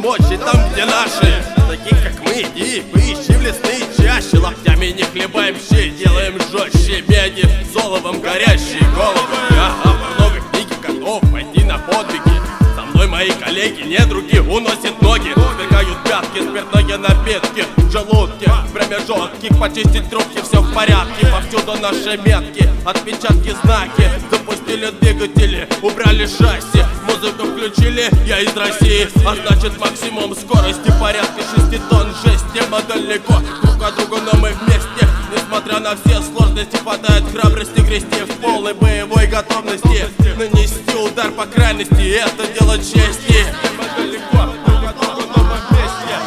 помочь и там, где наши, таких как мы, и поищи в лесные чащи. Локтями не хлебаем щи, делаем жестче меди, золотом горящие головы. Я автор новой книги, готов пойти на подвиги. Со мной мои коллеги, недруги, уносят ноги, сверкают пятки, спиртные напитки в желудке, промежутки, почистить трубки, все в порядке. Повсюду наши метки, отпечатки, знаки. Запустили двигатели, убрали шасси, музыку включили, я из России, а значит максимум скорости порядка 6 тонн жести. Мы далеко друг от друга, но мы вместе. Несмотря на все сложности, хватает храбрости грести в полной боевой готовности, нанести удар по крайности, это дело чести. Мы далеко друг от друга, но мы вместе.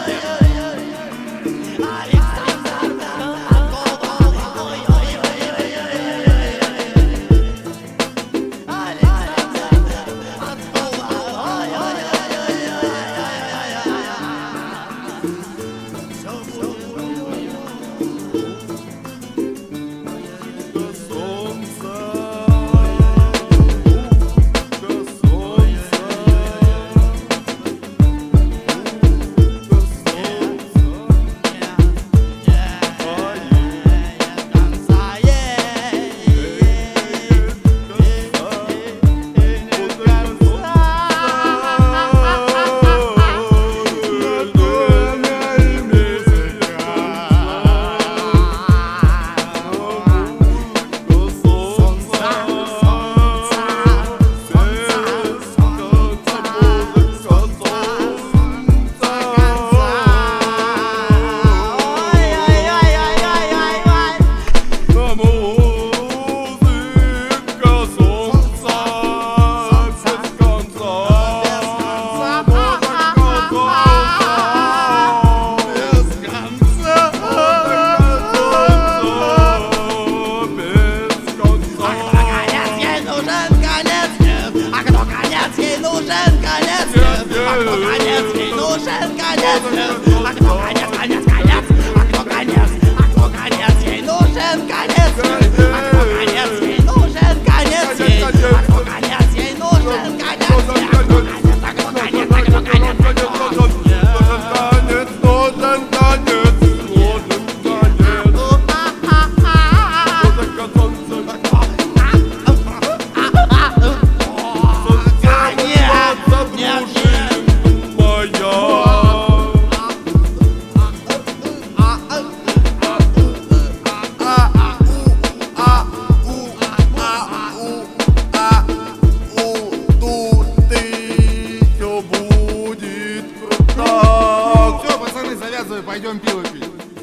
Пойдем пиво пить.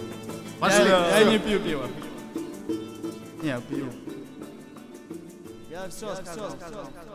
Пошли. Я не пью пиво. Не, пью. Я все сказал.